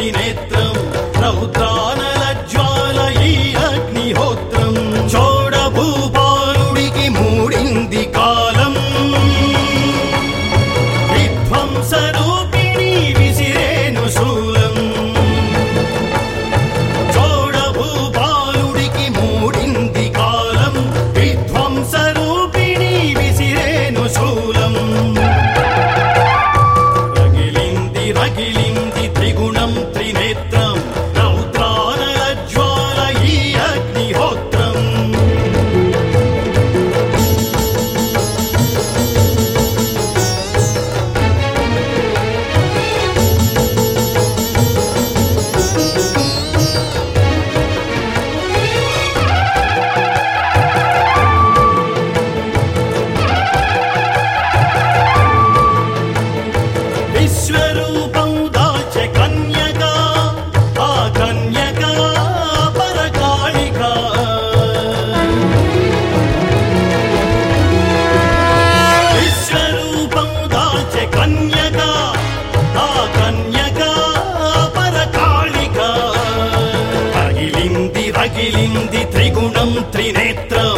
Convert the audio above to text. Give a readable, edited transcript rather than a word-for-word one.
త్రినేత్రం రౌద్రానల జ్వాల ఈ అగ్నిహోత్రం చోడభూపాలుడికి మూడింది కాలం విధ్వంసరూపిణి విసిరేను శూలం చోడభూపాలుడికి మూడింది కాలం విధ్వంసరూపిణి విసిరేను శూలం రగిలింది త్రిగుణం త్రినేత్రం రౌద్రానల జ్వాల ఈ అగ్నిహోత్రం విశ్వరూపం దాల్చె కన్యక ఆ కన్యక పరకాళిక విశ్వరూపం దాల్చె కన్యక ఆ కన్యక పరకాళిక రగిలింది త్రిగుణం త్రినేత్రం